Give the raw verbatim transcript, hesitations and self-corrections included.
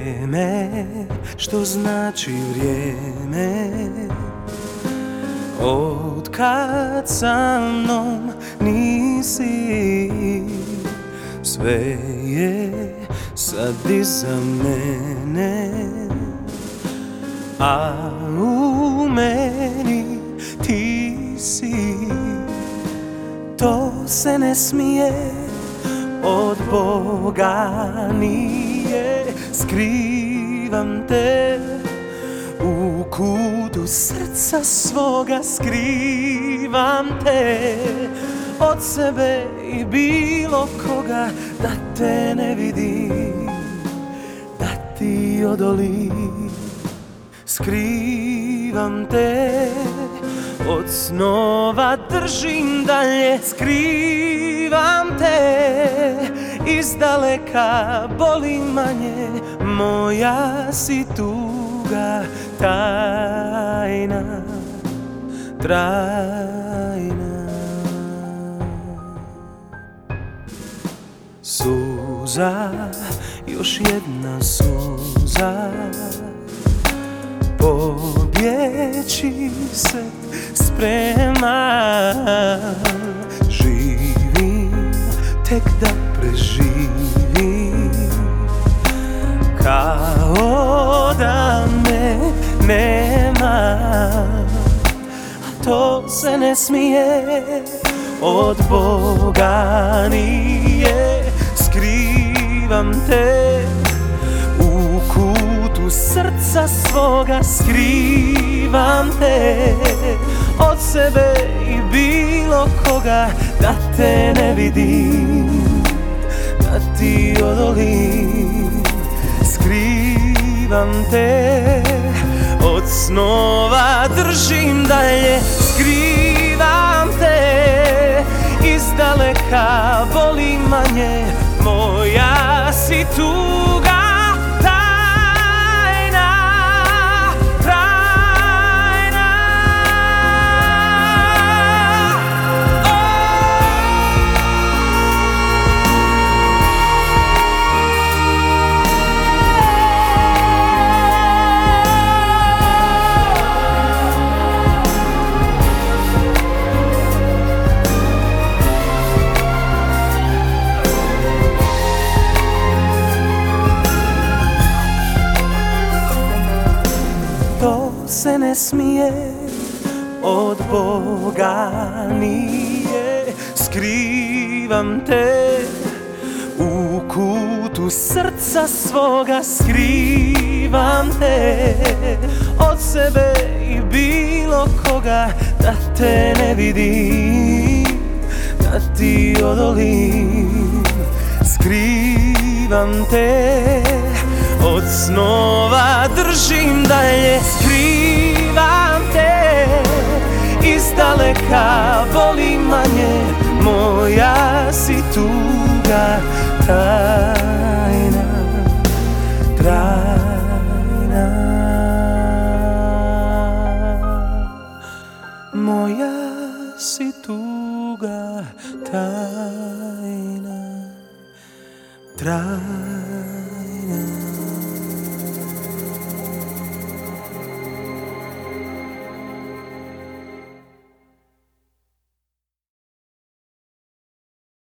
vrijeme, što znači vrijeme, od kad sa mnom nisi, sve je sad iza mene, a u meni ti si. To se ne smije od Boga nije, skrivam te u kutu srca svoga, skrivam te od sebe i bilo koga, da te ne vidim, da ti odolim. Skrivam te od snova, držim dalje, skrivam te izdaleka, boli manje, moja si tuga tajna, trajna. Suza, još jedna suza, pobjeći se sprema. Živim tek da preživim, kao da me nema. A to se ne smije, od Boga nije, skrivam te u kutu srca svoga, skrivam te od sebe i bilo koga, da te ne vidim, da ti odolim. Skrivam te od snova, držim dalje, skrivam te izdaleka, boli manje, moja si tuga tajna, trajna. To se ne smije, od Boga nije, skrivam te u kutu srca svoga, skrivam te od sebe i bilo koga, da te ne vidim, da ti odolim. Skrivam te od snova, držim dalje, skrivam te izdaleka, boli manje, moja si tuga tajna.